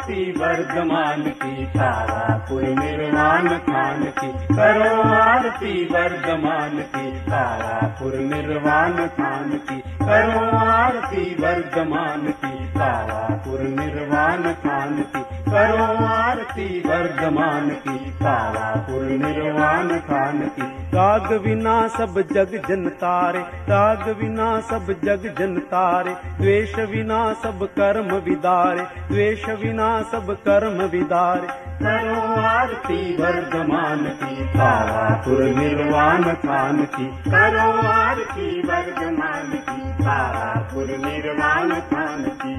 आरती वर्धमान की, तारापुर निर्वाण थान की। करो आरती वर्धमान की, तारापुर निर्वाण थान की। करो आरती वर्धमान की, तारापुर निर्वाण थान की। करो आरती वर्धमान की, तारापुर निर्वाण थान की। राग विना सब जग जन तारे, राग विना सब जग जन तारे। द्वेष विना सब कर्म विदारे, द्वेष विना सब कर्म विदारे। करो आरती वर्धमान की, तारापुर निर्वाण थान की। करो आरती वर्धमान की, तारापुर निर्वाण थान की।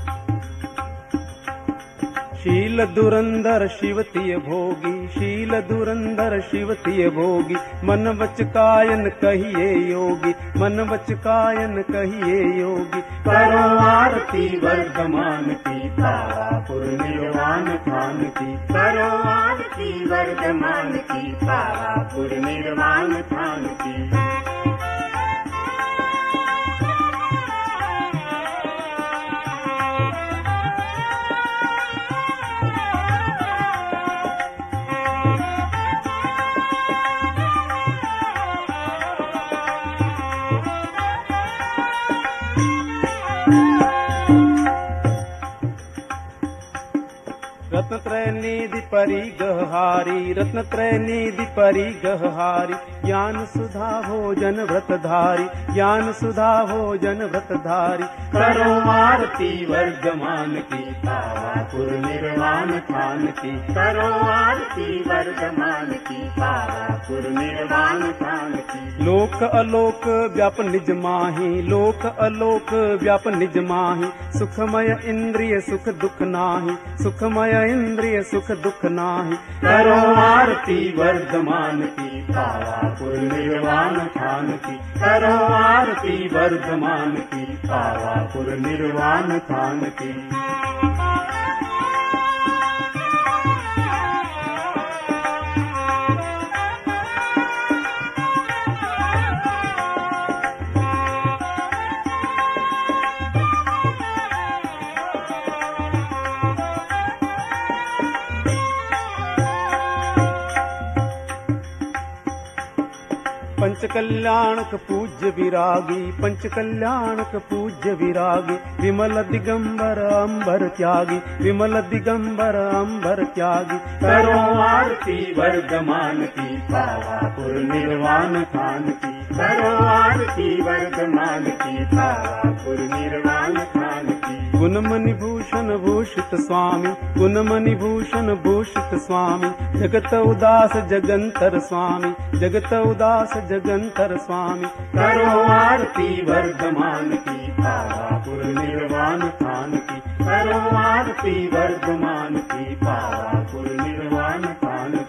शील दुरंदर शिवतीय भोगी, शील दुरंदर शिवतीय भोगी। मन वच कायन कहिए योगी, मन वच कायन कहिए योगी। करो आरती वर्धमान की, तारापुर निर्वाण थान की। करो आरती वर्धमान की, तारापुर निर्वाण थान की। रत्नत्रय निधि परि गहारी, रत्नत्रय निधि परि गहारी। ज्ञान सुधा भोजन व्रतधारी, ज्ञान सुधा भोजन व्रतधारी। करो आरती वर्धमान की, तारापुर निर्वाण थान की। करो आरती वर्धमान की, तारापुर निर्वाण थान की। लोक अलोक व्याप निज माही, लोक अलोक व्याप निज माही। सुखमय इंद्रिय सुख दुख नाही, सुखमय इंद्रिय सुख दुख नाही। करो आरती वर्धमान की, तारापुर निर्वाण थान की। करो आरती वर्धमान की, तारापुर निर्वाण थान की। पंच कल्याणक पूज्य विरागी, पंच कल्याणक पूज्य विरागी। विमल दिगंबर अंबर त्यागी, विमल दिगंबर अंबर त्यागी। करो आरती वर्धमान की, तारापुर निर्वाण थान की। करो आरती वर्धमान की, तारापुर निर्वाण थान की। गुणमणि भूषण भूषित स्वामी, गुणमणि भूषण भूषित स्वामी। जगत उदास जगंतर स्वामी, जगत उदास जगंतर स्वामी। करो आरती वर्धमान की, तारापुर निर्वाण थान की। करो आरती वर्धमान की, तारापुर निर्वाण थान